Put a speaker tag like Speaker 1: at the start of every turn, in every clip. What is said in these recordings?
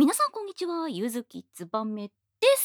Speaker 1: 皆さんこんにちは、ゆずきつばめです。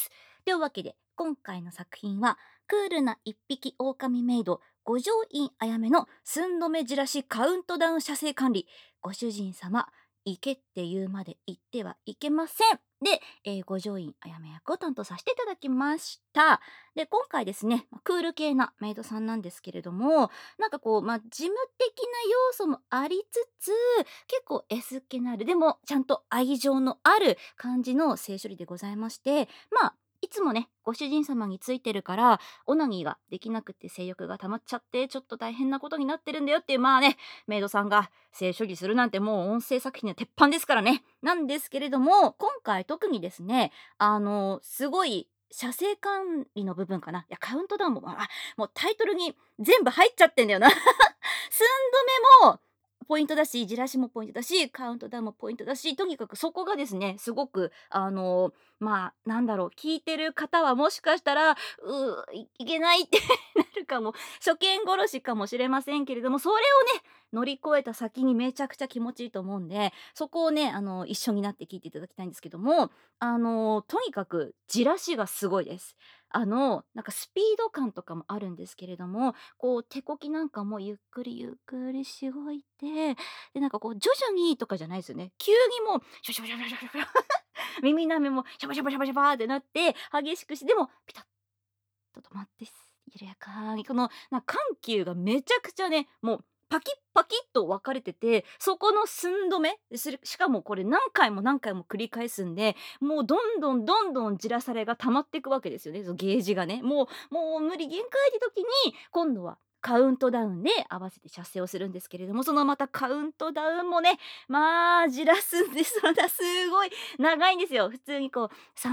Speaker 1: というわけで今回の作品はクールな一匹狼メイド五条院あやめの寸止めじらしカウントダウン射精管理。ご主人様行けって言うまで行ってはいけませんで、五条院あやめ役を担当させていただきました。で今回ですね、クール系なメイドさんなんですけれども、なんかこう、事務的な要素もありつつ結構 S っ気のある、でもちゃんと愛情のある感じの性処理でございまして、いつもねご主人様についてるからオナニーができなくて性欲が溜まっちゃってちょっと大変なことになってるんだよっていうメイドさんが性処理するなんてもう音声作品の鉄板ですからね。なんですけれども、今回特にですね、すごい射精管理の部分かな、いやカウントダウンももうタイトルに全部入っちゃってんだよな寸止めもポイントだし、じらしもポイントだし、カウントダウンもポイントだし、とにかくそこがですね、すごくなんだろう、聞いてる方はもしかしたら、いけないってなるかも、初見殺しかもしれませんけれども、それをね、乗り越えた先にめちゃくちゃ気持ちいいと思うんで、そこをね、一緒になって聞いていただきたいんですけども、とにかくじらしがすごいです。なんかスピード感とかもあるんですけれども、こう手こきなんかもゆっくりゆっくりしごいて、でなんかこう徐々にとかじゃないですよね。急にもうシャシャバシャバシャバシャバ耳なめもシャバシャバシャバシャバってなって激しくして、でもピタッと止まって緩やかにこの緩急がめちゃくちゃね、もうパキッパキッと分かれてて、そこの寸止めしかもこれ何回も何回も繰り返すんで、もうどんどんどんどんじらされが溜まっていくわけですよね、そのゲージがね。もう無理限界って時に今度はカウントダウンで合わせて射精をするんですけれども、そのまたカウントダウンもね、じらすんです。またすごい長いんですよ。普通にこう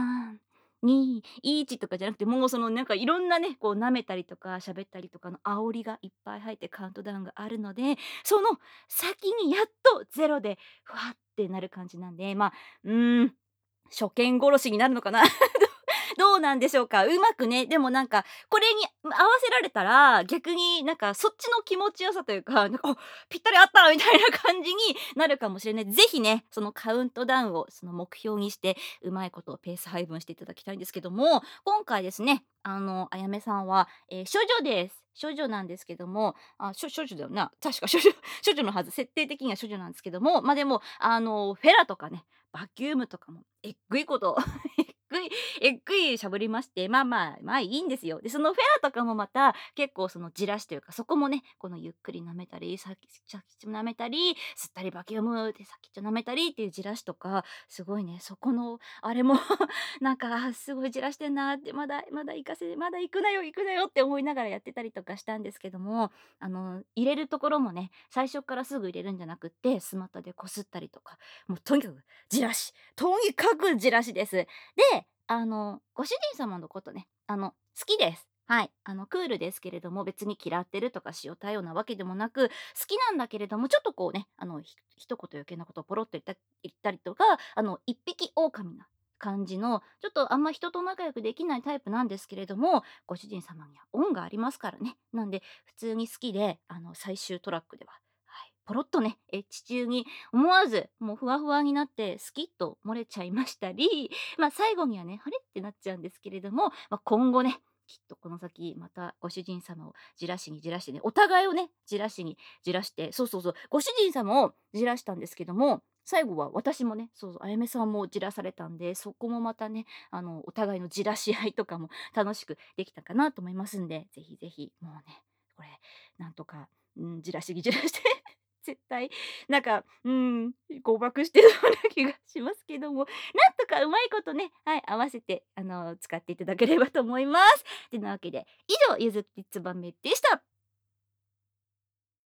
Speaker 1: 3、2、1とかじゃなくて、もうそのなんかいろんなね、こう舐めたりとか喋ったりとかの煽りがいっぱい入ってカウントダウンがあるので、その先にやっとゼロでふわってなる感じなんで、初見殺しになるのかなどうなんでしょうか。うまくね、でもなんか、これに合わせられたら、逆になんかそっちの気持ちよさというか、なんか、ぴったり合ったみたいな感じになるかもしれない。ぜひね、そのカウントダウンをその目標にして、うまいことをペース配分していただきたいんですけども、今回ですね、あやめさんは、処女です。処女なんですけども、処女だよな。確か処女のはず。設定的には処女なんですけども、でも、フェラとかね、バキュームとかもえっぐいことえっぐいしゃぶりまして、いいんですよ。で、そのフェラとかもまた結構そのじらしというか、そこもね、このゆっくり舐めたり、先っちょ舐めたり、吸ったりバキュームで先っちょ舐めたりっていうじらしとか、すごいね、そこのあれもなんか、すごいじらしてんなって、まだ行くなよ行くなよって思いながらやってたりとかしたんですけども、入れるところもね、最初からすぐ入れるんじゃなくって、スマッタでこすったりとか、もうとにかくじらし、とにかくじらしです。で、ご主人様のことね、好きです。はい。クールですけれども、別に嫌ってるとか塩対応なわけでもなく、好きなんだけれども、ちょっとこうね、一言余計なことをポロッと言ったりとか、一匹狼な感じの、ちょっとあんま人と仲良くできないタイプなんですけれども、ご主人様には恩がありますからね。なんで、普通に好きで、最終トラックでは、はい、ポロッとね、エッチ中に思わず、もうふわふわになって、スキッと漏れちゃいましたり、最後にはね、あれってなっちゃうんですけれども、今後ね、きっとこの先またご主人様をじらしにじらしてね、お互いをね、じらしにじらして、そうそうそう、ご主人様をじらしたんですけども、最後は私もね、そうそう、あやめさんもじらされたんで、そこもまたね、お互いのじらし合いとかも楽しくできたかなと思いますんで、ぜひぜひ、もうね、これ、なんとか、じらしにじらして絶対、なんか、誤爆してるような気がしますけども、なんとかうまいことね、はい、合わせて、使っていただければと思います。てなわけで、以上、ゆずきつばめでした。